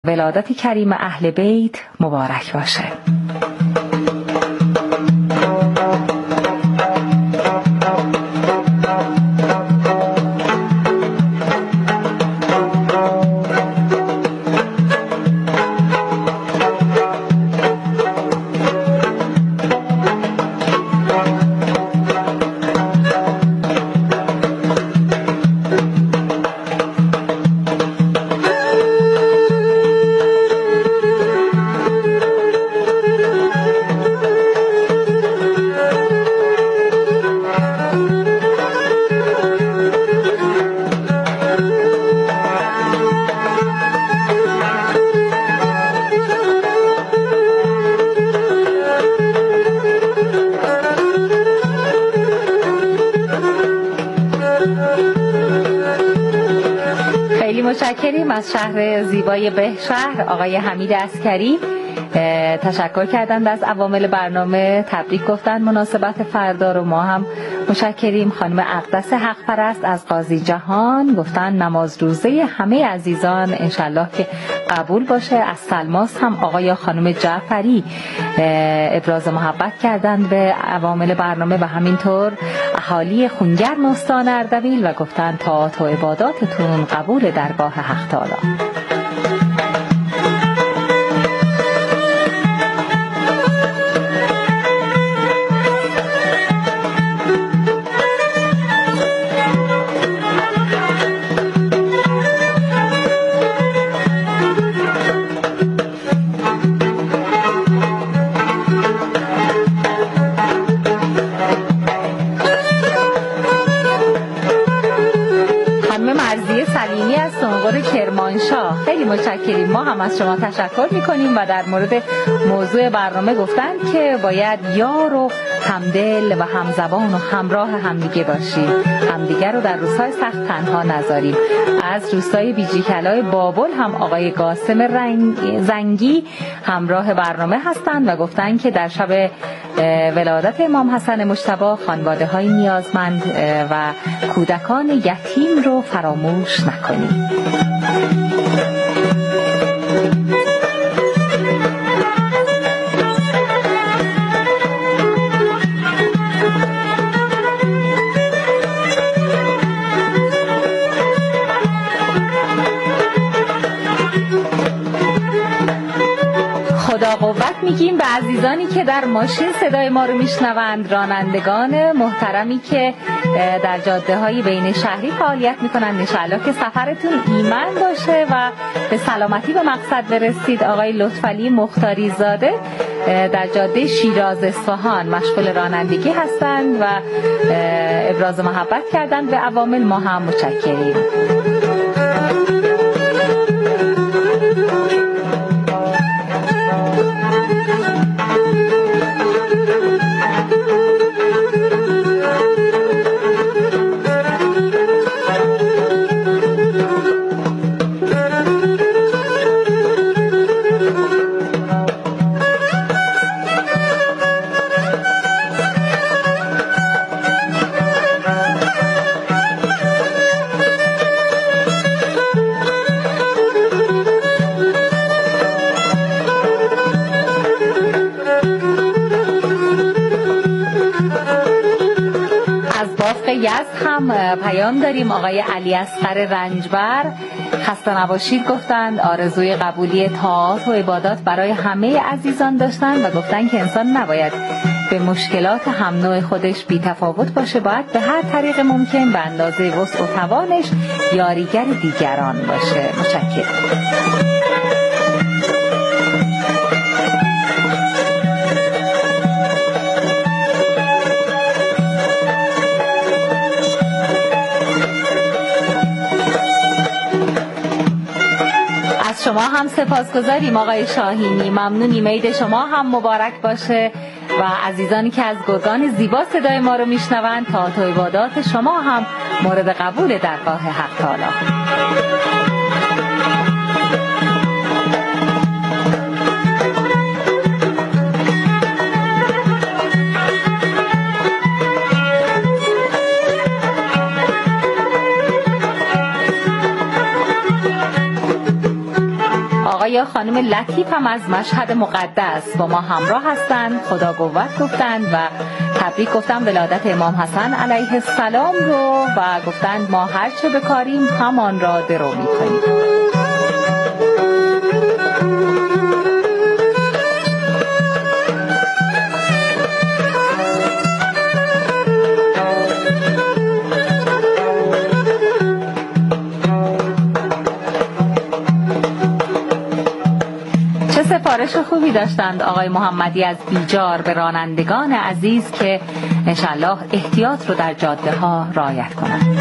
ولادت کریم اهل بیت مبارک باشه. متشکریم از شهر زیبای بهشهر آقای حمید عسکری. تشکر کردند از عوامل برنامه، تبریک گفتن مناسبت فردا رو. ما هم متشکریم. خانم اقدس حق پرست از قاضی جهان گفتن نماز روزه همه عزیزان انشالله که قبول باشه. از سلماس هم آقای خانم جعفری ابراز محبت کردند به عوامل برنامه و همینطور اهالی خونگرم استان اردبیل و گفتن طاعات و عباداتتون قبول درگاه حق تعالی. کرمانشاه خیلی متشکریم. ما هم از شما تشکر میکنیم و در مورد موضوع برنامه گفتن که باید یار و همدل و همزبان و همراه همدیگه باشیم، همدیگه رو در روزهای سخت تنها نذاریم. از روستای بیجیکلای بابل هم آقای قاسم زنگی همراه برنامه هستند و گفتن که در شب ولادت امام حسن مجتبی خانواده های نیازمند و کودکان یتیم رو فراموش نکنیم. خدا قوت میگیم به عزیزانی که در ماشین صدای ما رو میشنوند، رانندگان محترمی که در جاده های بین شهری فعالیت میکنند. انشالله که سفرتون ایمن باشه و به سلامتی به مقصد برسید. آقای لطفعلی مختاری زاده در جاده شیراز اصفهان مشغول رانندگی هستند و ابراز محبت کردند به عوامل. ما هم متشکریم. یزد هم پیام داریم. آقای علی اصغر رنجبر خسته نباشید گفتند، آرزوی قبولی طاعات و عبادات برای همه عزیزان داشتند و گفتند که انسان نباید به مشکلات هم نوع خودش بی تفاوت باشه، باید به هر طریق ممکن به اندازه وسع و توانش یاریگر دیگران باشه. متشکرم. شما هم سپاسگزاریم آقای شاهینی، ممنونیم. عید شما هم مبارک باشه و عزیزانی که از گرگان زیبا صدای ما رو میشنوند، طاعات و عبادات شما هم مورد قبول درگاه حق تعالی. آقای آقای خانم لطیف هم از مشهد مقدس با ما همراه هستند. خدا قوت گفتند و تبریک گفتند ولادت امام حسن علیه السلام رو و گفتند ما هر چه بکاریم همان را درو می‌کنیم. سفارش خوبی داشتند آقای محمدی از بیجار به رانندگان عزیز که انشالله احتیاط رو در جاده ها رعایت کنند.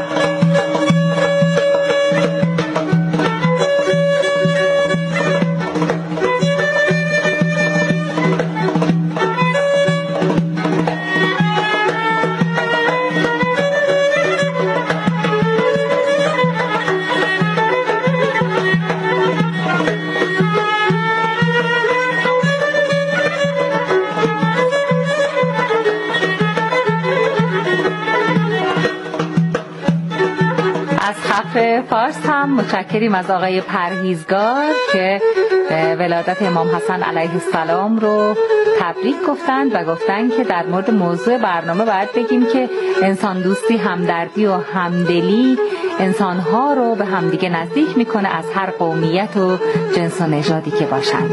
فارس هم متشکریم از آقای پرهیزگار که ولادت امام حسن علیه السلام رو تبریک گفتند و گفتند که در مورد موضوع برنامه باید بگیم که انسان دوستی، همدردی و همدلی انسانها رو به همدیگه نزدیک میکنه از هر قومیت و جنس و نژادی که باشند.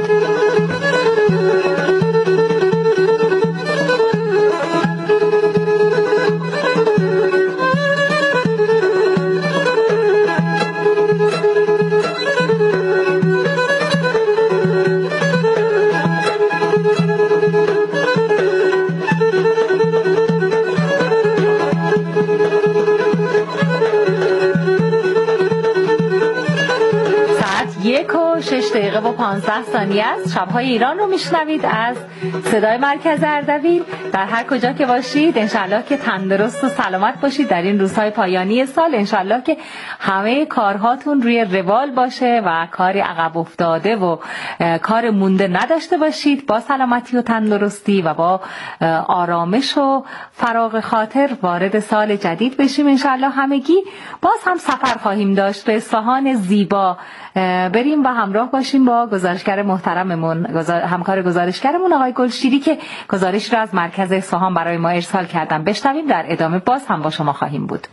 و 15 ثانیه است. شب‌های ایران رو میشنوید از صدای مرکز اردبیل. در هر کجا که باشید انشالله که تندرست و سلامت باشید در این روزهای پایانی سال. انشالله که همه کارهاتون روی روال باشه و کاری عقب افتاده و کار مونده نداشته باشید. با سلامتی و تندرستی و با آرامش و فراغ خاطر وارد سال جدید بشیم. انشالله همگی باز هم سفر خواهیم داشت به اصفهان زیبا بریم و همراه باشیم با گزارشگر محترممون، همکار گزارشگرمون آقای گلشیری که گزارش را از مرکز اصفهان برای ما ارسال کردن. بشنویم، در ادامه باز هم با شما خواهیم بود.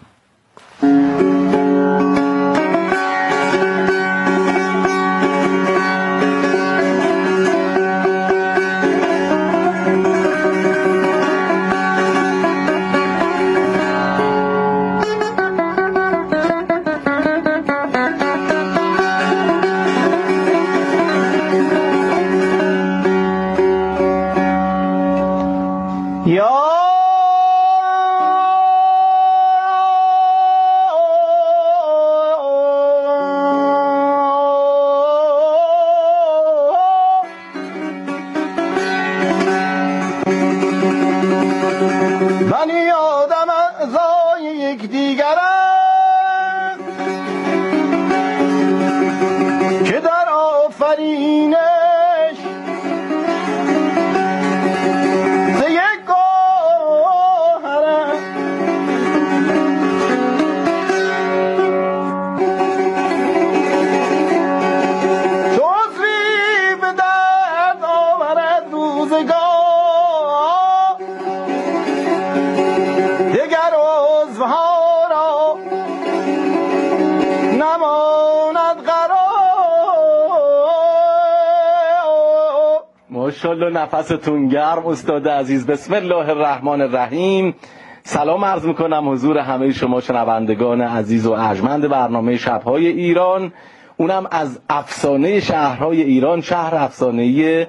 ماشاءالله نفستون گرم استاد عزیز. بسم الله الرحمن الرحیم. سلام عرض میکنم حضور همه شما شنوندگان عزیز و ارجمند برنامه شب‌های ایران، اونم از افسانه شهرهای ایران، شهر افسانه‌ای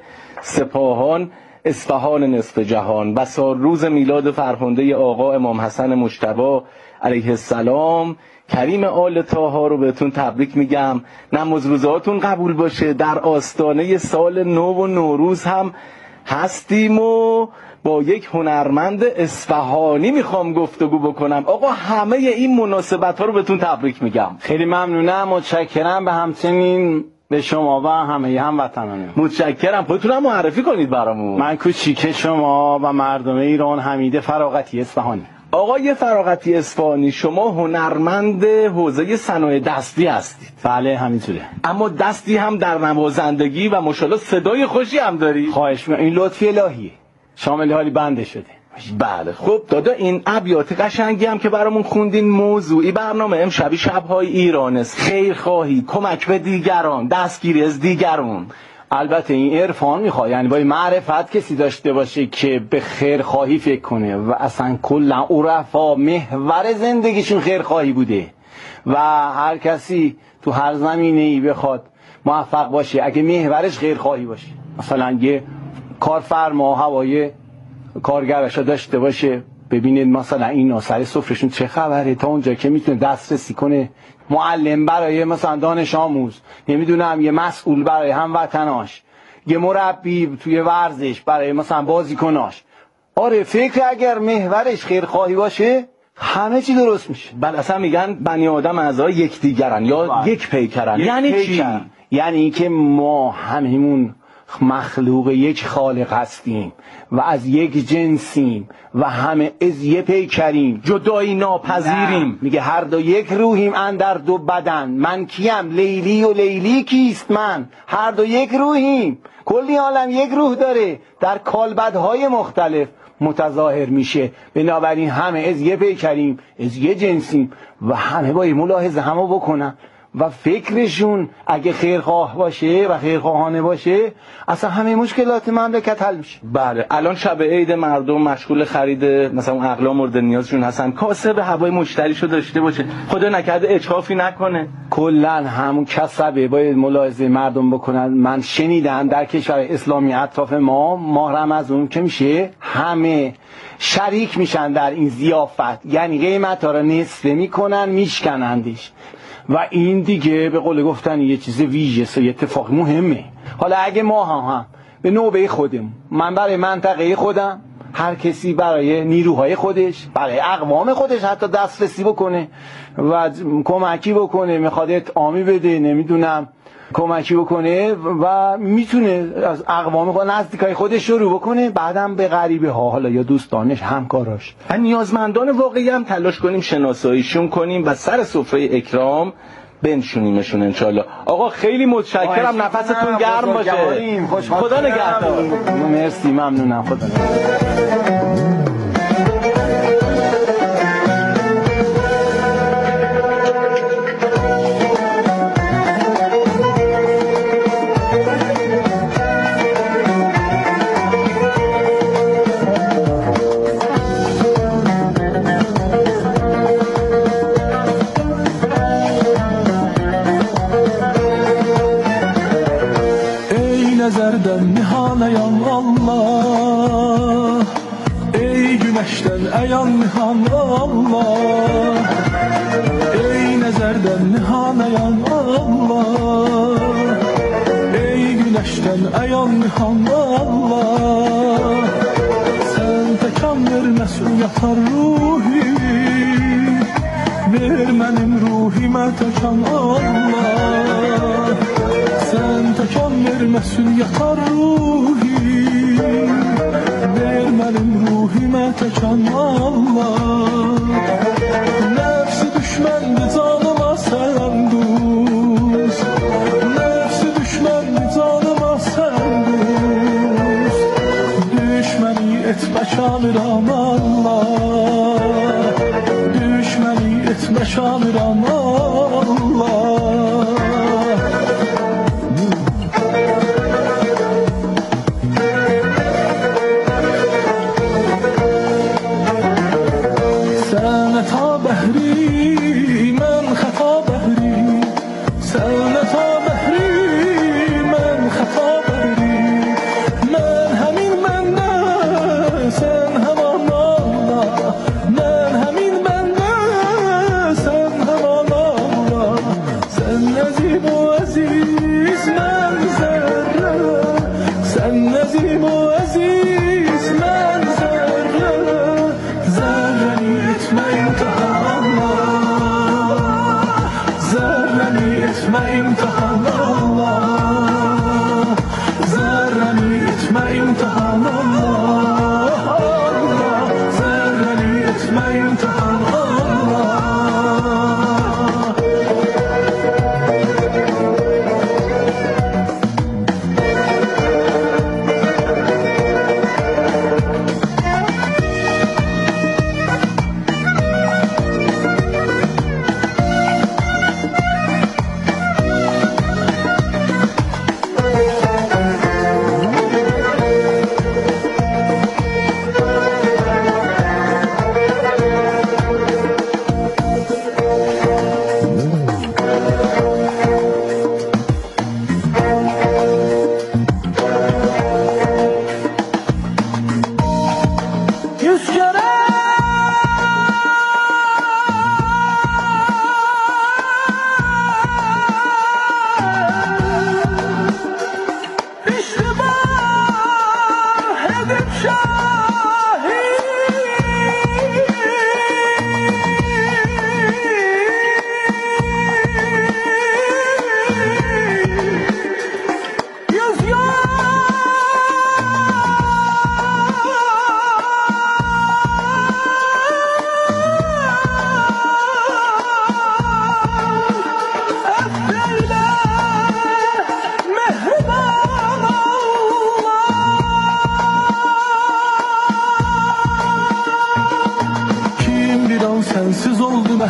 سپاهان، اصفهان نصف جهان. بسا روز میلاد فرخنده آقا امام حسن مجتبی علیه السلام، کریم آل طاها رو بهتون تبریک میگم. نماز روزهاتون قبول باشه. در آستانه سال نو و نوروز هم هستیم و با یک هنرمند اصفهانی میخوام گفتگو بکنم. آقا همه این مناسبت ها رو بهتون تبریک میگم. خیلی ممنونم، متشکرم. به همچنین به شما و همه هموطنان متشکرم. خودتون هم معرفی کنید برامون. من کوچیک شما و مردم ایران، حمید فراغتی اصفهانی. آقای فراغتی اصفهانی، شما هنرمند حوزه صنایع دستی هستید. بله همینطوره. اما دستی هم در نوازندگی و ماشاءالله صدای خوشی هم داری. خواهش می‌کنم، این لطفی الهیه، شامل حالی بنده شده. بله خب دادا، این ابیات قشنگی هم که برامون خوندین موضوعی برنامه امشبی شب‌های ایران است. خیرخواهی، کمک به دیگران، دستگیری از دیگران. البته این عرفان میخواد، یعنی با معرفت کسی داشته باشه که به خیرخواهی فکر کنه و اصلا کلا عرفا محور زندگیشون خیرخواهی بوده و هر کسی تو هر زمینه‌ای بخواد موفق باشه اگه محورش خیرخواهی باشه، مثلا یه کارفرما هوای کارگرشا داشته باشه، ببینید مثلا اینا سر سفرشون چه خبره، تا اونجا که میتونه دسترسی کنه، معلم برای مثلا دانش آموز، نمیدونم یه مسئول برای هموطناش، یه مربی توی ورزش برای مثلا بازیکناش. آره فکر اگر محورش خیرخواهی باشه همه چی درست میشه. بله اصلا میگن بنی آدم اعضای یکدیگرن یا یک پیکرن. یعنی چی؟ یعنی که ما هممون مخلوق یک خالق هستیم و از یک جنسیم و همه از یک پیکریم، جدایی ناپذیریم. میگه هر دو یک روحیم اندر دو بدن، من کیم لیلی و لیلی کیست من، هر دو یک روحیم، کلی عالم یک روح داره در کالبدهای مختلف متظاهر میشه. بنابراین همه از یک پیکریم، از یک جنسیم و همه باید ملاحظه همو بکنن و فکرشون اگه خیرخواه باشه و خیرخواهانه باشه اصلا همه مشکلات مملکت حل میشه. بله الان شب عید مردم مشغول خرید مثلا اون اقلام مورد نیازشون هستن، کاسب هوای مشتریشو داشته باشه، خدا نکرده اجحافی نکنه. کلا همون کسبه باید ملاحظه مردم بکنن. من شنیدم در کشور اسلامی اطراف ماه رمضان که میشه همه شریک میشن در این ضیافت، یعنی قیمت ها رو نصفه میکنن میشکنندش و این دیگه به قول گفتن یه چیز ویژه، یه اتفاق مهمه. حالا اگه ما هم به نوبه خودم، من برای منطقه خودم، هر کسی برای نیروهای خودش، برای اقوام خودش حتی دسترسی بکنه و کمکی بکنه، میخواد اطعامی بده، نمیدونم کمکی بکنه و میتونه از اقوام خود نزدیکای خودش شروع بکنه، بعدم به غریبه ها حالا یا دوستانش همکاراش. نیازمندان واقعی هم تلاش کنیم شناساییشون کنیم و سر سفره اکرام بنشونیمشون انشالله. آقا خیلی متشکرم، نفستون گرم باشه. خدا نگهدار. مرسی، ممنونم. خدا نگهدار. Nəzərdən nihanəyəm Allah, ey günəşdən əyan nihan Allah, ey nəzərdən nihanəyəm Allah, ey günəşdən əyan nihan Allah, sən təkan verməz uyatar ruhi, ver mənim ruhimə təkan Allah, sən təkan verməsin yatar ruhi, ver mənim ruhimə təkan Allah. Nəfsi düşməndir canıma sən dost, nəfsi düşməndir canıma sən dost, düşməni etmə şamiram Allah, düşməni etmə şamiram Allah. My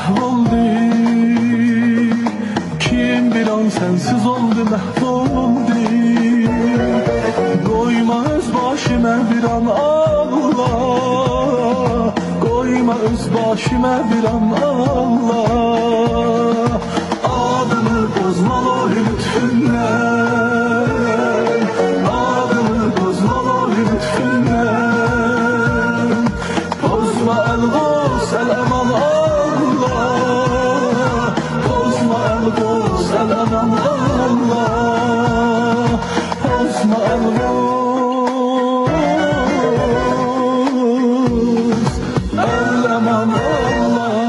oldu. Kim bir an sensiz oldu mahvoldu. Koyma öz başıma bir an Allah, koyma öz başıma bir an Allah. Adını bozmalı lütfunla, adını bozmalı lütfunla. Bozma el-Gos el-Eman Allah, bozma el-Gos el-Eman Allah, bozma el-Gos el-Eman Allah.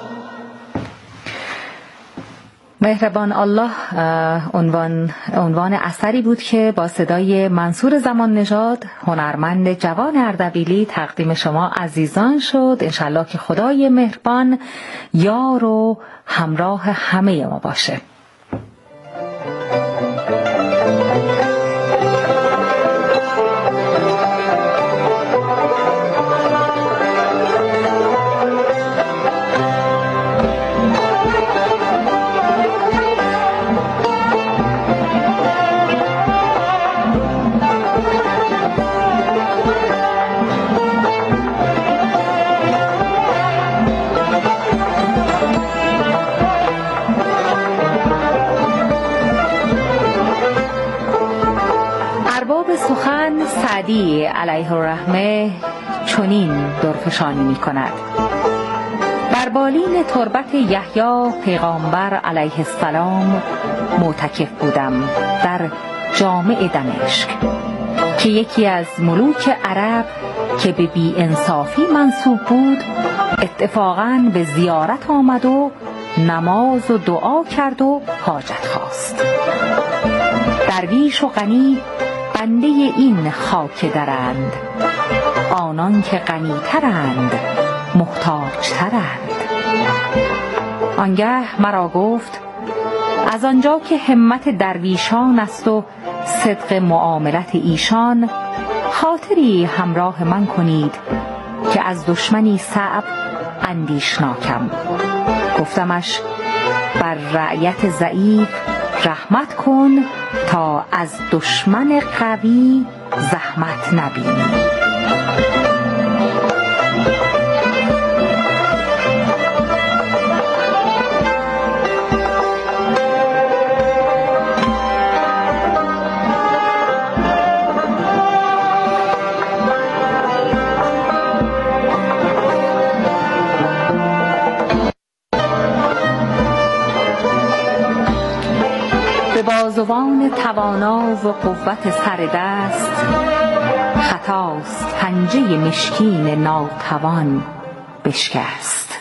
مهربان الله عنوان اثری بود که با صدای منصور زمان نژاد هنرمند جوان اردبیلی تقدیم شما عزیزان شد. انشالله که خدای مهربان یار و همراه همه ما باشه. سخن سعدی علیه الرحمه چنین درفشانی می کند: بر بالین تربت یحیی پیغامبر علیه السلام معتکف بودم در جامع دمشق که یکی از ملوک عرب که به بی انصافی منسوب بود اتفاقاً به زیارت آمد و نماز و دعا کرد و حاجت خواست. درویش و غنی بنده این خاک درند، آنان که غنی‌ترند محتاج‌ترند. آنگه مرا گفت: از آنجا که همت درویشان است و صدق معاملت ایشان، خاطری همراه من کنید که از دشمنی صعب اندیشناکم. گفتمش: بر رعیت ضعیف رحمت کن تا از دشمن قوی زحمت نبینی. بازوان توانا و قوت سر دست، خطاست پنجه مشکین ناتوان بشکست.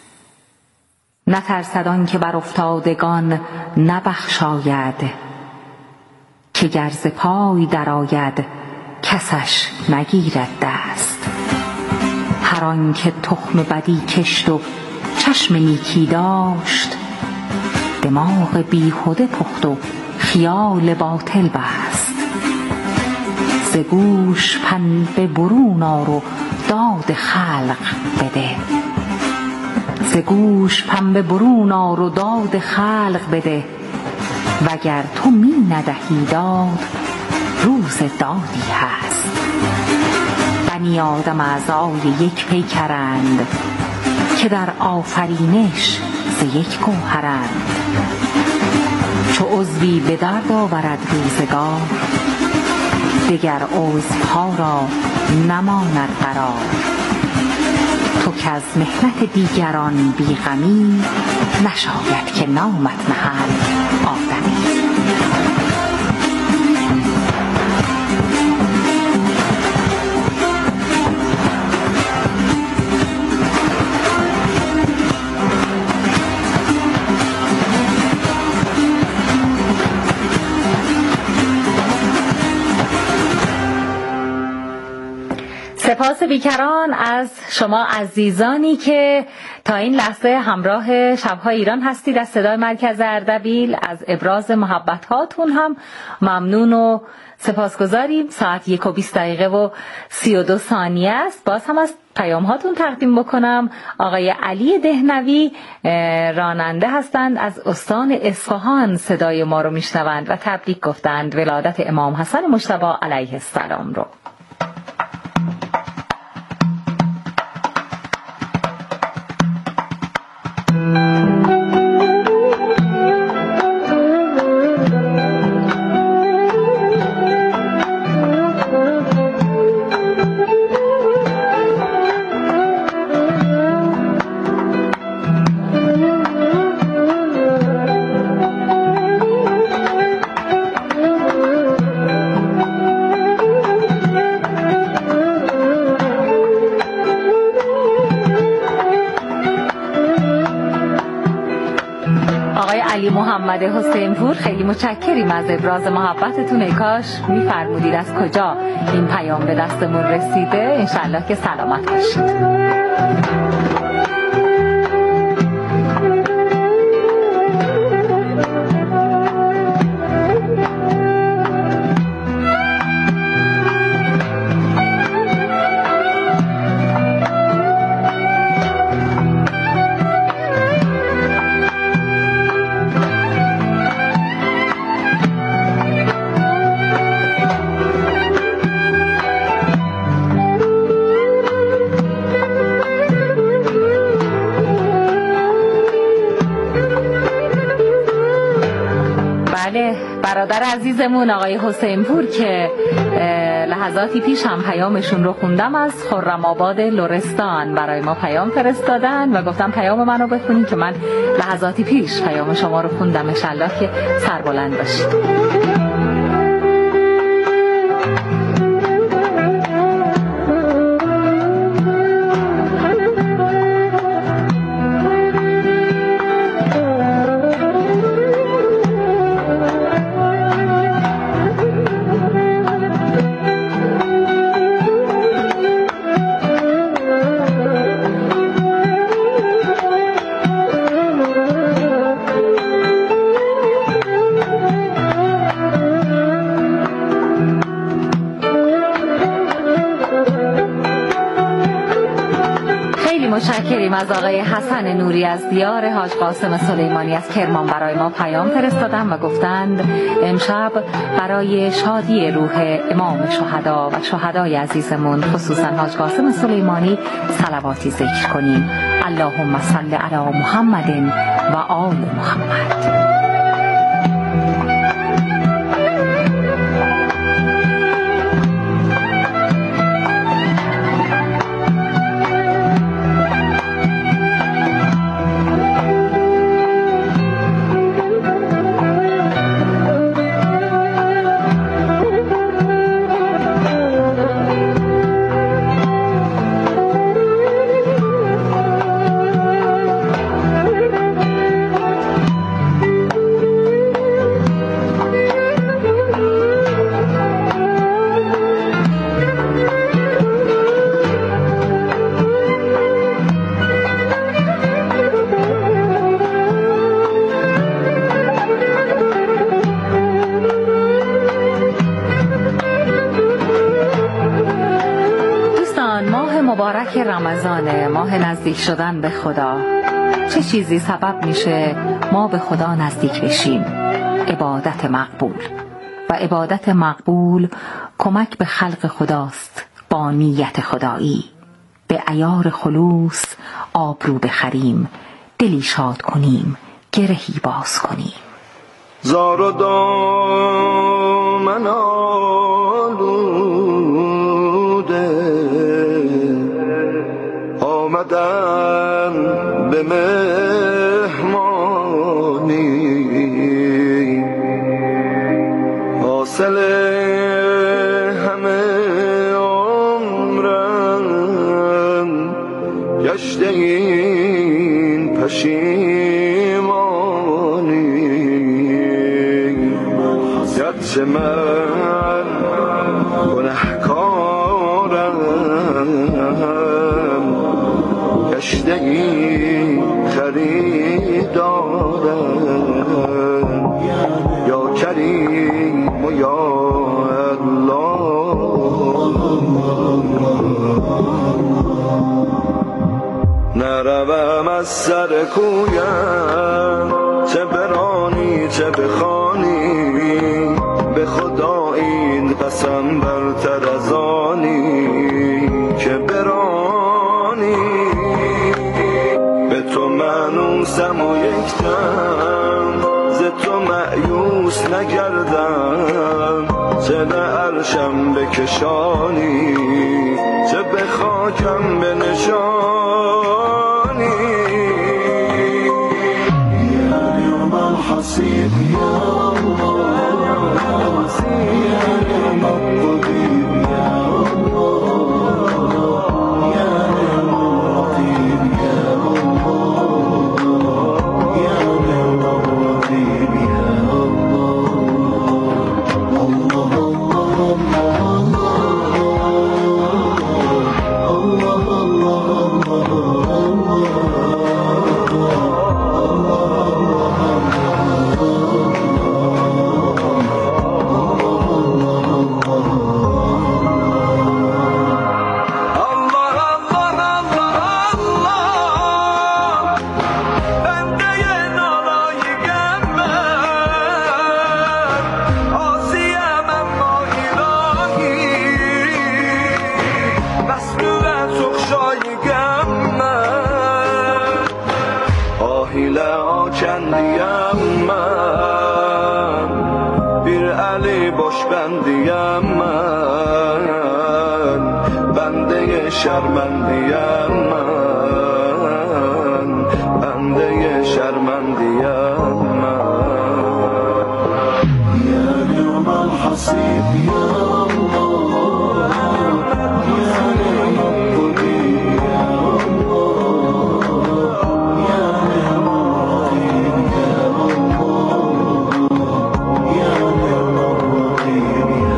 نترسد آن که بر افتادگان نبخشاید، که گر ز پای درآید کسش نگیرد دست. هر آن که تخم بدی کشت و چشم نیکی داشت، دماغ بیهوده پخت و خیال باطل بست. ز گوش پنبه برون آر و داد خلق بده، ز گوش پنبه برون آر و داد خلق بده. وگر تو می ندهی داد، روز دادی هست. بنی آدم اعضای یک پیکرند، که در آفرینش ز یک گوهرند. چو عضوی به درد آورد روزگار، دگر عضوها را نماند قرار. تو که از محنت دیگران بیغمی، نشاید که نامت نهند آدمی. سپاس بیکران از شما عزیزانی که تا این لحظه همراه شب‌های ایران هستید. از صدای مرکز اردبیل، از ابراز محبت هاتون هم ممنون و سپاسگزاریم. ساعت 1:20 و 32 ثانیه است. باز هم از پیام هاتون تقدیم بکنم. آقای علی دهنوی راننده هستند، از استان اصفهان صدای ما رو میشنوند و تبریک گفتند ولادت امام حسن مجتبی علیه السلام رو. محمد حسین پور، خیلی متشکریم از ابراز محبتتون. ای کاش میفرمودید از کجا این پیام به دستمون رسیده. انشالله که سلامت باشید. برادر عزیزمون آقای حسین پور که لحظاتی پیش هم پیامشون رو خوندم، از خرم آباد لرستان برای ما پیام فرستادن و گفتم پیام منو بخونین که من لحظاتی پیش پیام شما رو خوندم. انشالله که سربلند باشید. متشکریم از آقای حسن نوری از دیار حاج قاسم سلیمانی از کرمان برای ما پیام فرستادن و گفتند امشب برای شادی روح امام شهدا و شهدای عزیزمون خصوصا حاج قاسم سلیمانی صلواتی ذکر کنیم. اللهم صل علی محمد و آل محمد. مبارک رمضان، ماه نزدیک شدن به خدا. چه چیزی سبب میشه ما به خدا نزدیک بشیم؟ عبادت مقبول. و عبادت مقبول کمک به خلق خداست با نیت خدایی. به عیار خلوص آبرو بخریم، دلی شاد کنیم، گرهی باز کنیم. زار و دامن آمدن به مهمانی، حاصل همه عمرم گشته این پشیمانی، گرچه من گنهکارم گشته این خریدارم، یا کریم و یا الله. نروم از سر کویم، چه برانی چه بخوانی، به خدا این قسم برتر از آنی که برانی. به تو منوسم و یکدم، ز تو مأیوس نگردم، چه به عرشم بکشانی، چه به خاکم بنشانی. یا نعم الحسیب یا الله، یا نعم الطبیب یا الله، یا نعم الرقیب یا الله، یا نعم الرقیب یا آکندیم من، bir علی باش بندیم من، بنده شرمندیم من، بنده شرمندیم من. یا نعم الحسیب یا الله، یا نعم الطبیب یا الله، یا نعم الرقیب یا الله، یا نعم الرقیب یا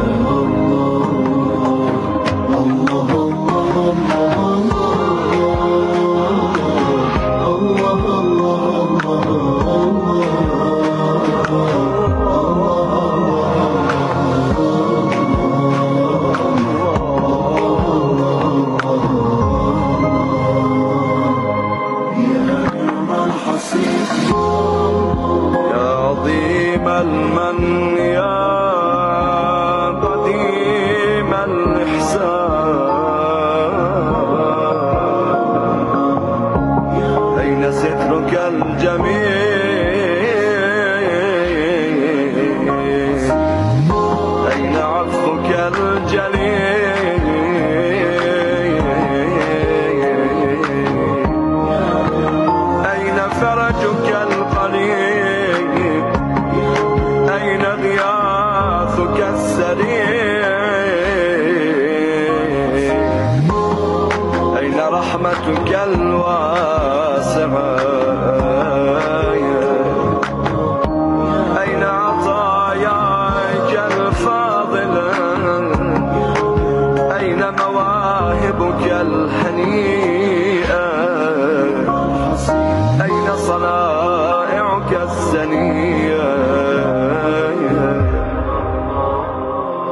الله. المن يا قديم الإحسان، أين سترك الجميل، أين عفوك الجليل، أين فرجك القريب، أين غياثك السريع، أين رحمتك الواسعة، أين عطاياك الفاضلة، أين مواهبك الهنية.